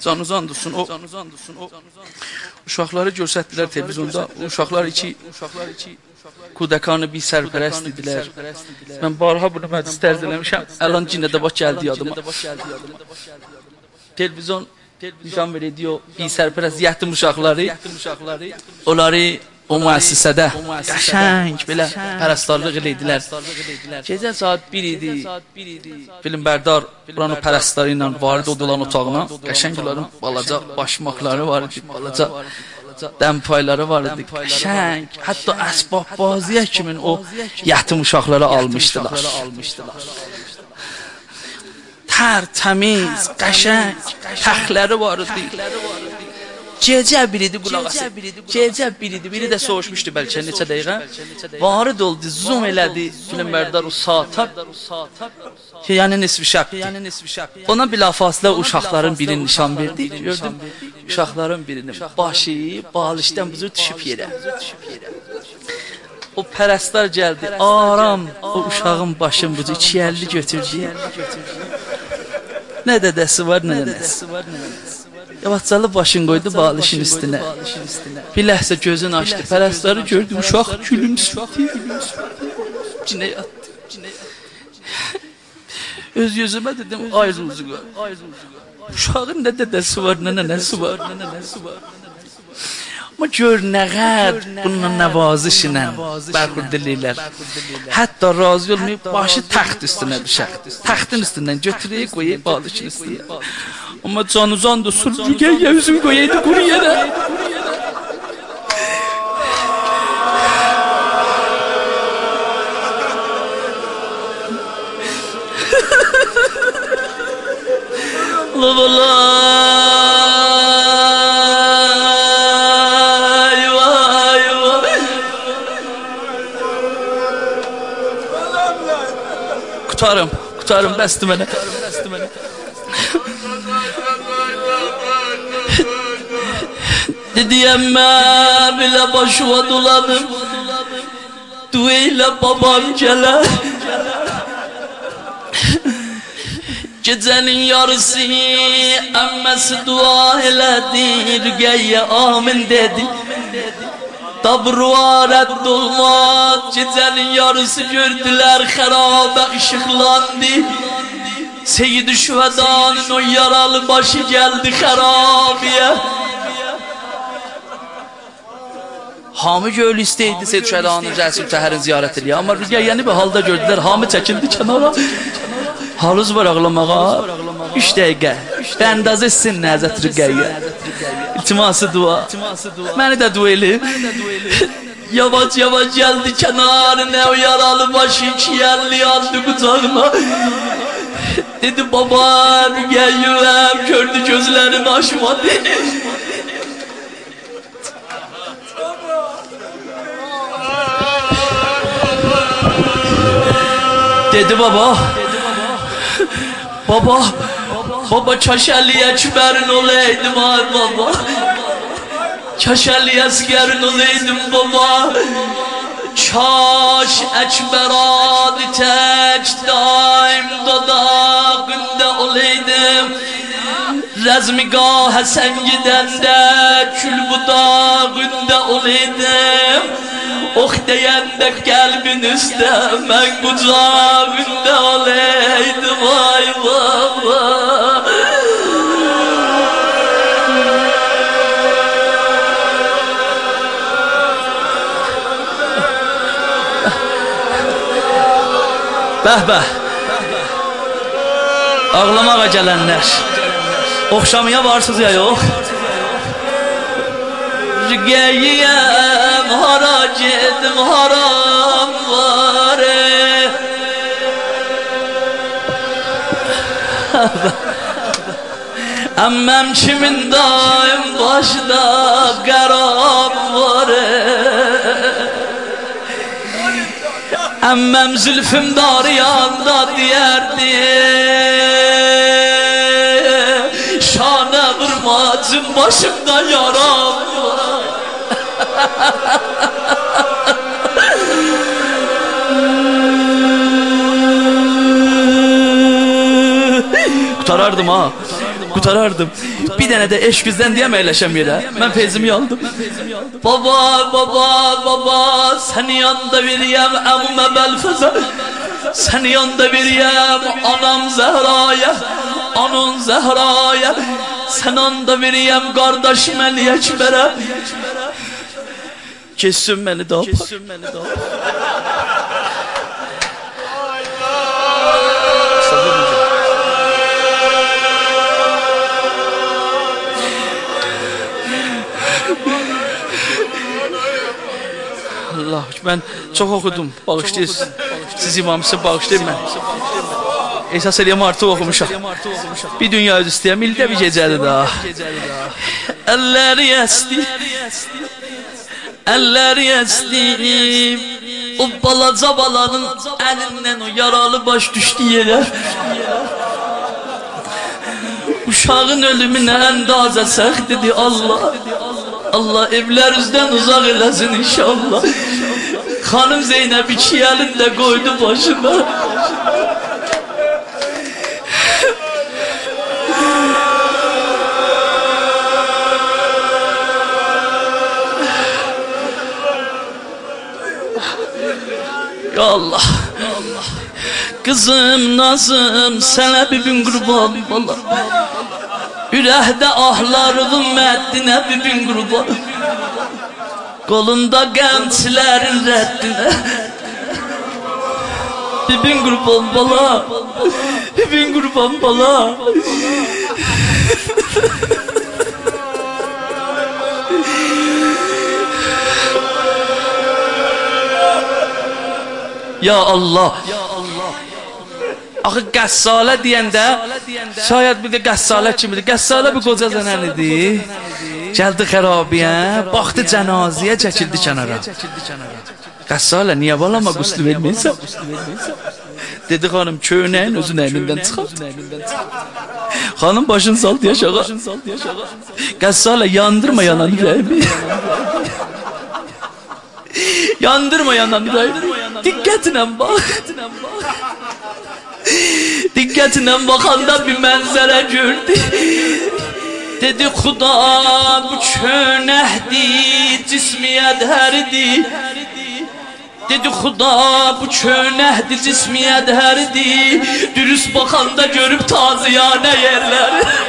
canınızı dursun. O uşaqları göstərdilər televizyonda. Uşaqlar iki kudakanı bir sərpərəst idilər. Mən barha bunu məclis tərz eləmişəm. Əlan cinə də baş gəldi yadıma. Televizyon nişan veriyor bir sərpərəst yetim uşaqları. Onları o müəssisədə qəşəng belə pərəstlarlıq edirdilər. Gecə saat 1 idi. Filmbərdar buranın pərəstləri ilə varid oldular otağına. Qəşəng onların balaca başmaqları var idi, balaca dəm payları var idi. Qəşəng, hətta əsbab baziyə kimi o yetim uşaqları almışdılar. Tərtəmiz, qəşəng, təxləri var idi. Gecə biridi qulaq asır. Gecə biridi. Biri də soğuşmuşdu bəlkə neçə dəqiqə. Varid oldu, zoom elədi. Filmbərdar o saata. Yəni nisfi şəb. Ona bilafasılə uşaqların birini nişan verdi. Gördüm, uşaqların birinin başı balişdən buzu düşüb yerə. O pərəstlər gəldi, aram o uşağın başın buzu 250 götürdü. Nə dədəsi var, nə dədəsi. Yavaşcalı başını qoydu balişin üstünə. Bir ləhsə gözünü açdı. Pərəstləri gördü. Uşaq gülümsürdü. Cinə yatdı. Öz gözümə dedim, ay ruzuqa. Uşağın nə dədəsi var, nə nənəsi var. Amma gör nə qəd bununla nəvaziş ilə bərxurd edirlər. Hətta razı olmayıb başı təxt üstünə düşər. Təxtin üstündən götürəyib qoyub balışın üstünə. Amma canuzan da sürücüge yüzün koyaydı kuru yere. Kutarım bəsdi mənə. Dediyemmə bilə başıva dolanım. Dua ilə babam gələr. Gecənin yarısı əmməsi dua elədi. Rüqəyyə amin dedi. Dabruğa rədd olmaz. Gecənin yarısı gördülər. Xərabə ışıqlandı. Seyyid-i Şühədanın o yaralı başı gəldi xərabiyə. Hami göl istəydi Seyyid-i Şühədanın Rəsul Təhərin ziyarət edir. Amma Rüqəyyəni bir halda gördülər. Hami çəkildi kənara. Halız var ağlamağa. 3 dəqiqə. Bəndaz etsin Nəzət Rüqəyyə. İltiması dua. Məni də dua eləyib. Yavaş yavaş gəldi kənarına. O yaralı başı 250 aldı qucağına. Dedi baba Rüqəyyəm. Gördü gözlərini açmadı. Dedi baba Çaşəli Əkbərin olaydım ay baba. Çaşəli Əsgərin olaydım baba. Çaş Əkbər adı tək daim dodağında olaydım. Rəzmigah Həsən gidəndə kül budağında olaydım. Ox deyəndə qəlbin üstə mən qucağında olaydım ay baba. Bəh-bəh. Ağlamağa gələnlər. Oxşamaya varsınız ya yox? Rüqəyyəm hara gedim haram var. Əmməm kimin daim başda qərab var. Əmməm zülfüm dariyanda deyərdi. Şanə vurmacım başımda yaram var. Kurtarardım ha. Kurtarardım. bir dənə də eşqizdən deyəm əyləşəm yerə. Mən feyzimi aldım. Baba, baba, baba, səni yanda veriyəm əmmə bəlfəzə. Səni yanda veriyəm anam Zəhraya, anan Zəhraya. Sən anda veriyəm qardaşım Əli Əkbərə. Kessin məni də apar. Allah, mən çox oxudum, bağışlayırsınız. Siz imamsınız, bağışlayın mən. Esas eləyəm artıq oxumuşam. Bir dünya öz istəyəm, ildə bir gecədir daha. Əlləri əsdi, əlləri əsdi. O balaca balanın əlindən o yaralı baş düşdü yerə. Uşağın ölümünə əndazə səxtidir Allah. Allah evlərinizdən uzaq eləsin inşallah. Xanım Zeynəb iki əlində qoydu başına. Ya Allah. Kızım nazım sənə bibin qurban bala. Ürəkdə ahlarının məddinə bibin qurban. Qolunda qəmçilərin rəddinə bibin qurban bala. Bibin qurban bala. Ya Allah. Axı qəssalə deyəndə şayad bir də qəssalə kimidir. Qəssalə bir qoca zənən idi. Gəldi xərabiyə, baxdı cənazəyə, çəkildi kənara. Qəssalə niyə balama quslu verməyirsən? Dedi xanım köynəyin özün əynindən çıxar. Xanım başını saldı yaşağa. Qəssalə yandırma yanan ürəyimi. Yandırma yanan ürəyimi. Diqqətinə bax. Diqqətinə baxanda bir mənzərə gördü. Dedi xuda bu çönəhdi, cismiyyət hərdi. Dedi xuda bu çönəhdi, cismiyyət hərdi. Dürüst baxanda görüb taziyanə yerlər.